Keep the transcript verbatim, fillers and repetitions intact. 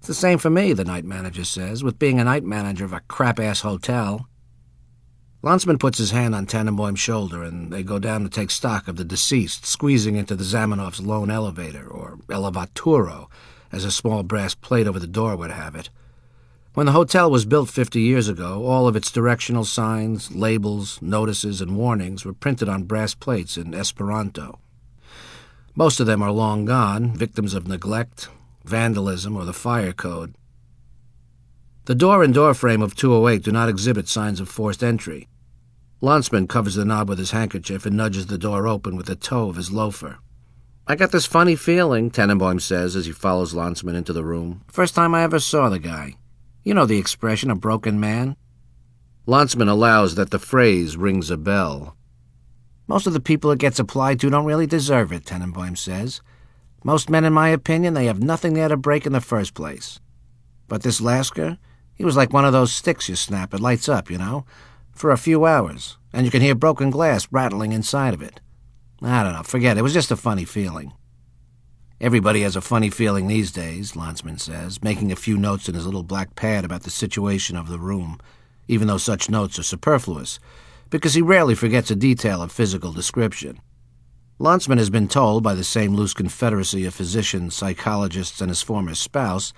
It's the same for me, the night manager says, with being a night manager of a crap-ass hotel. Landsman puts his hand on Tannenbaum's shoulder, and they go down to take stock of the deceased, squeezing into the Zamenhof's lone elevator, or elevaturo, as a small brass plate over the door would have it. When the hotel was built fifty years ago, all of its directional signs, labels, notices, and warnings were printed on brass plates in Esperanto. Most of them are long gone, victims of neglect, vandalism, or the fire code. The door and door frame of two oh eight do not exhibit signs of forced entry. Landsman covers the knob with his handkerchief and nudges the door open with the toe of his loafer. "I got this funny feeling," Tannenbaum says as he follows Landsman into the room. "First time I ever saw the guy. You know the expression, a broken man?" Landsman allows that the phrase rings a bell. "Most of the people it gets applied to don't really deserve it," Tannenbaum says. "Most men, in my opinion, they have nothing there to break in the first place. But this Lasker, he was like one of those sticks you snap. It lights up, you know, for a few hours, and you can hear broken glass rattling inside of it. I don't know, forget it. It was just a funny feeling." "Everybody has a funny feeling these days," Landsman says, making a few notes in his little black pad about the situation of the room, even though such notes are superfluous, because he rarely forgets a detail of physical description. Landsman has been told by the same loose confederacy of physicians, psychologists, and his former spouse